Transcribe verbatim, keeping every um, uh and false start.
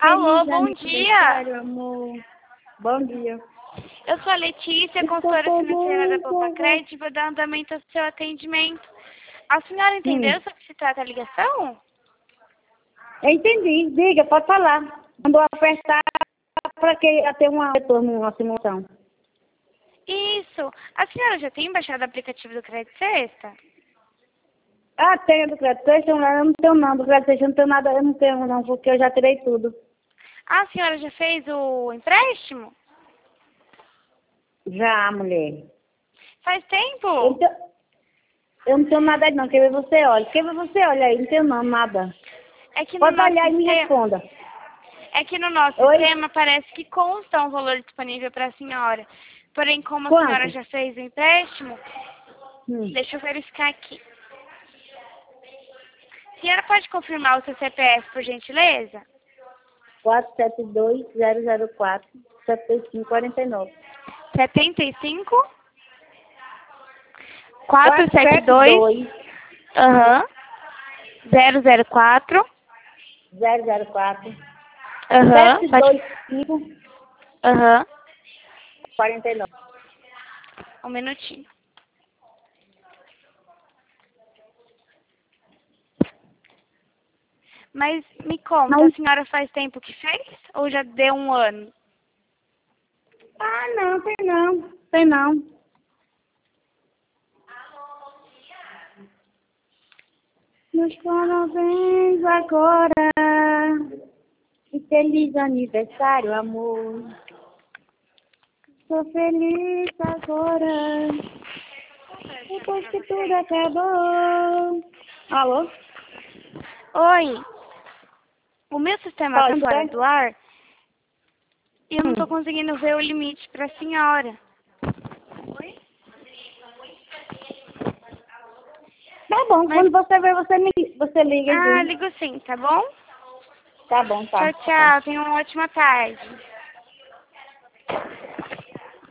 Alô, bom dia. Amor. Bom dia. Eu sou a Letícia, consultora financeira da Poupa Crédito, vou dar andamento ao seu atendimento. A senhora entendeu Hum. sobre o que se trata a ligação? Eu entendi. Diga, pode falar. Mandou apertar para que ia ter uma retorno, uma simulação. Isso. A senhora já tem baixado o aplicativo do Crédito Sexta? Ah, tenho do crédito, eu não tenho não, do crédito, eu não tenho nada, eu não tenho não, porque eu já tirei tudo. Ah, a senhora já fez o empréstimo? Já, mulher. Faz tempo? Eu não tenho, eu não tenho nada aí não, quer ver você olha. Quer ver você olha aí, não tenho não, nada. É que no Pode nosso olhar e me sistema, responda. é que no nosso Oi? sistema parece que consta um valor disponível para a senhora. Porém, como a Quanto? senhora já fez o empréstimo, Hum. deixa eu verificar aqui. A senhora pode confirmar o seu C P F, por gentileza? quatro sete dois, zero zero quatro, sete cinco quatro nove. setenta e cinco? quatrocentos e setenta e dois? Aham. zero zero quatro? zero zero quatro, Aham. sete dois cinco, Aham. quatro nove. Um minutinho. Mas me conta, a senhora faz tempo que fez? Ou já deu um ano? Ah, não, tem não, tem não. Meus parabéns agora. E feliz aniversário, amor. Sou feliz agora. Depois que tudo acabou. Alô? Oi. O meu sistema está Pode, fora né? do ar e eu não estou Hum. conseguindo ver o limite para a senhora. Tá bom, Mas, quando você ver, você, me, você liga e ah, diz. ligo sim, tá bom? Tá bom, tá. Tchau, tchau. Tenha uma ótima tarde.